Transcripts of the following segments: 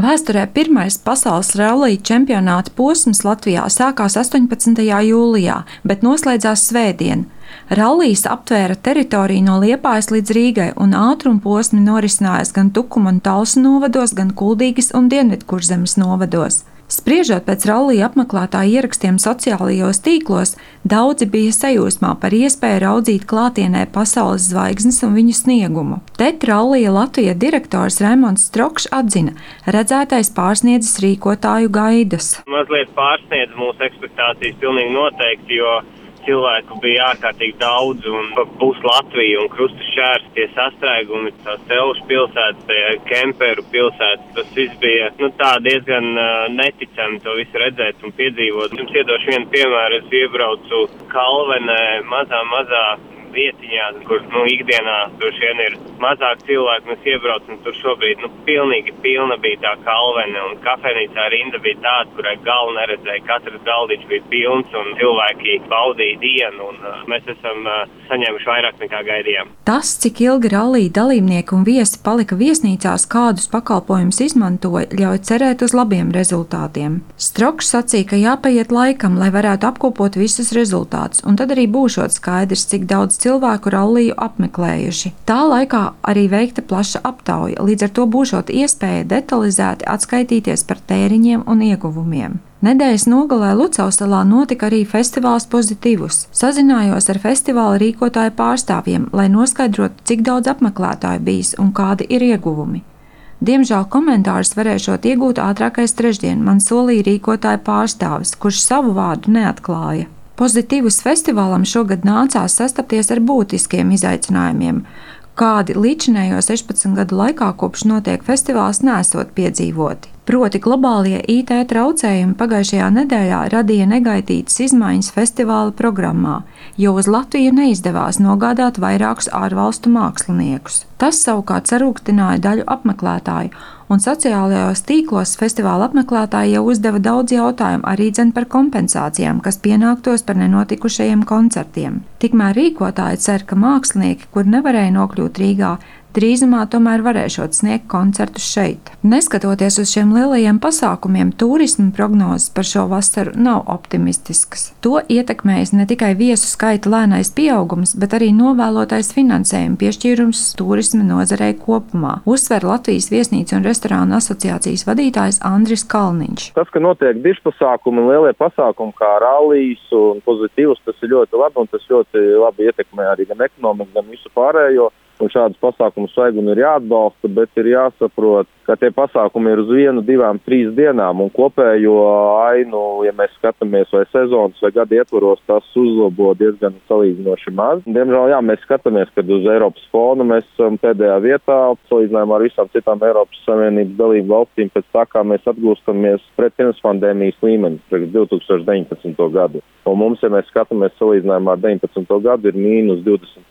Vēsturē pirmais pasaules rallija čempionāta posms Latvijā sākās 18. jūlijā, bet noslēdzās svētdien. Rallijs aptvēra teritoriju no Liepājas līdz Rīgai, un ātruma posmi norisinājās gan Tukuma un Talsu novados, gan Kuldīgas un Dienvidkurzemes novados. Spriežot pēc rallija apmeklētāju ierakstiem sociālajos tīklos, daudzi bija sajūsmā par iespēju raudzīt klātienē pasaules zvaigznes un viņu sniegumu. TET rallija Latvijas direktors Raimonds Strokšs atzina, redzētais pārsniedzis rīkotāju gaidas. Mazliet pārsniedz mūsu ekspektācijas pilnīgi noteikti, jo cilvēku bija ārkārtīgi daudz un būs Latvija un krusta šķērs, tie sastrēgumi, tās Celšu pilsētas, tie kemperu pilsētas, tas viss bija tā diezgan neticami to visu redzēt un piedzīvot. Jums iedošu vienu piemēru, es iebraucu Kalvenē, mazā vietiņā, kur ikdienā droši vien ir mazāk cilvēku, mēs iebraucam tur šobrīd, pilnīgi pilna bija tā Kalvene, un kafejnīcā rinda bija tāda, kurai galu neredzēja, katrs galdiņš bija pilns, un cilvēki baudīja dienu, un mēs esam saņēmuši vairāk nekā gaidījām. Tas, cik ilgi rallija dalībnieki un viesi palika viesnīcās, kādus pakalpojumus izmantoja, ļauj cerēt uz labiem rezultātiem. Strokšs sacīja, ka jāpaiet laikam, lai varētu apkopot visus rezultātus, un tad arī būšot skaidrs, cik daudz cilvēku ralliju apmeklējuši. Tā laikā arī veikta plaša aptauja, līdz ar to būšot iespēja detalizēti atskaitīties par tēriņiem un ieguvumiem. Nedēļas nogalē Lucavsalā notika arī festivāls Pozitīvus. Sazinājos ar festivāla rīkotāju pārstāvjiem, lai noskaidrotu, cik daudz apmeklētāju bijis un kādi ir ieguvumi. Diemžēl komentārus varēšot iegūt ātrākais trešdien, man solīja rīkotāju pārstāvis, kurš savu vārdu neatklāja. Pozitīvus festivālam šogad nācās sastapties ar būtiskiem izaicinājumiem, kādi līdzinējo 16 gadu laikā, kopš notiek festivāls, nesot piedzīvoti. Proti globālie IT traucējumi pagājušajā nedēļā radīja negaitītas izmaiņas festivāla programmā, jo uz Latviju neizdevās nogādāt vairākus ārvalstu māksliniekus. Tas savukārt sarūktināja daļu apmeklētāju, un sociālajos tīklos festivāla apmeklētāji jau uzdeva daudz jautājumu arī par kompensācijām, kas pienāktos par nenotikušajiem koncertiem. Tikmēr rīkotāji cer, ka mākslinieki, kur nevarēja nokļūt Rīgā, drīzumā tomēr varēšot sniegt koncertus šeit. Neskatoties uz šiem lielajiem pasākumiem, turisma prognozes par šo vasaru nav optimistiskas. To ietekmējas ne tikai viesu skaita lēnais pieaugums, bet arī novēlotais finansējuma piešķīrums turisma nozarei kopumā, uzsver Latvijas viesnīcu un restorānu asociācijas vadītājs Andris Kalniņš. Tas, ka notiek dižpasākumi un lielie pasākumi kā rallijs un Pozitīvs, tas ir ļoti labi, un tas ļoti labi ietekmē arī gan ekonomiku, gan visu pārējo. Un šādus pasākumus vajag un ir jāatbalsta, bet ir jāsaprot, ka tie pasākumi ir uz 1, 2, 3 dienām, un kopējo ainu, ja mēs skatāmies vai sezonas vai gada ietvaros, tas uzlabo diezgan salīdzinoši maz. Diemžēl, mēs skatāmies, kad uz Eiropas fona mēs esam pēdējā vietā, salīdzinājumā ar visām citām Eiropas Savienības dalību valstīm, pēc tā, kā mēs atgūstamies pret pirms pandēmijas līmeni, pret 2019. gadu. Un mums, ja mēs skatāmies salīdzinājumā ar 19. gadu, ir mīnus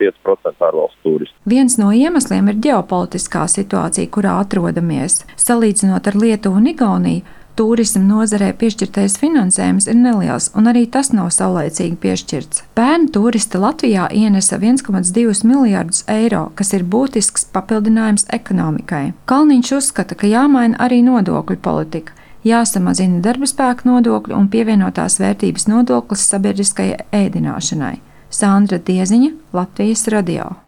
25% ārvalstu turistu. Viens no iemesliem ir ģeopolitiskā situācija, kurā atrodamies. Salīdzinot ar Lietuvu un Igauniju, turisma nozarē piešķirtais finansējums ir neliels, un arī tas nav saulaicīgi piešķirts. Pērn turisti Latvijā ienesa 1,2 miljardus eiro, kas ir būtisks papildinājums ekonomikai. Kalniņš uzskata, ka jāmaina arī nodokļu politika. Jāsamazina darbaspēka nodokļi un pievienotās vērtības nodoklis sabiedriskajai ēdināšanai. Sandra Dieziņa, Latvijas radio.